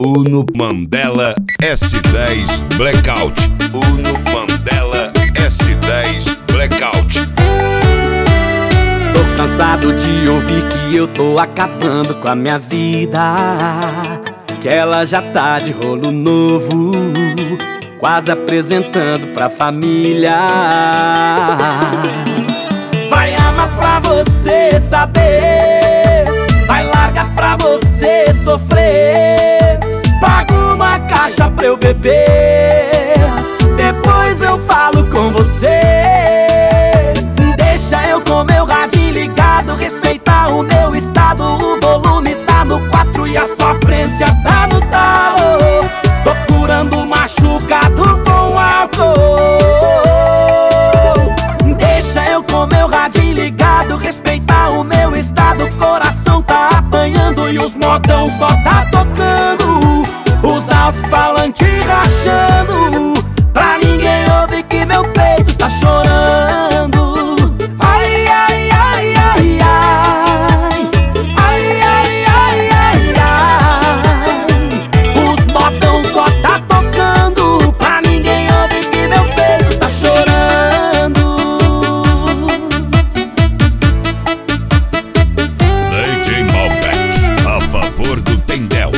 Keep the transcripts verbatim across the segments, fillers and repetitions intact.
Uno Mandela S dez Blackout. Uno Mandela S dez Blackout. Tô cansado de ouvir que eu tô acabando com a minha vida, que ela já tá de rolo novo, quase apresentando pra família. Vai amar pra você saber, vai largar pra você sofrer. Paga uma caixa pra eu beber, depois eu falo com você. Deixa eu com meu radinho ligado, respeitar o meu estado. O volume tá no quatro e a sofrência tá no talo. Tô curando machucado com álcool. Deixa eu com meu radinho ligado, respeitar o meu estado. Coração tá apanhando e os modão só tá tocando, os alto-falantes rachando, pra ninguém ouvir que meu peito tá chorando. Ai, ai, ai, ai, ai, ai, ai, ai, ai, ai. Os modão só tá tocando, pra ninguém ouvir que meu peito tá chorando. D J Malbec, a favor do Tendel.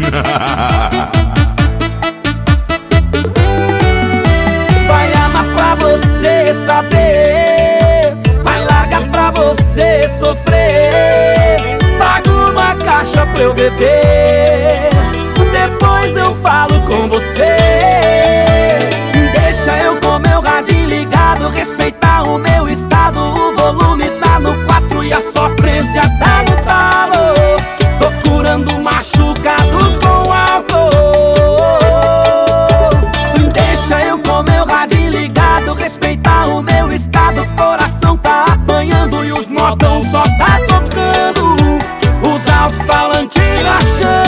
Vai amar pra você saber, vai largar pra você sofrer. Paga uma caixa pra eu beber, depois eu falo com você. Deixa eu com meu radinho ligado, respeitar o meu estado. O volume tá no quatro e a sofrência tá no talo. Tô curando machucado com álcool. Deixa eu com meu radinho ligado, respeitar o meu estado. Coração tá apanhando e os modão só tá tocando, os alto-falantes rachando.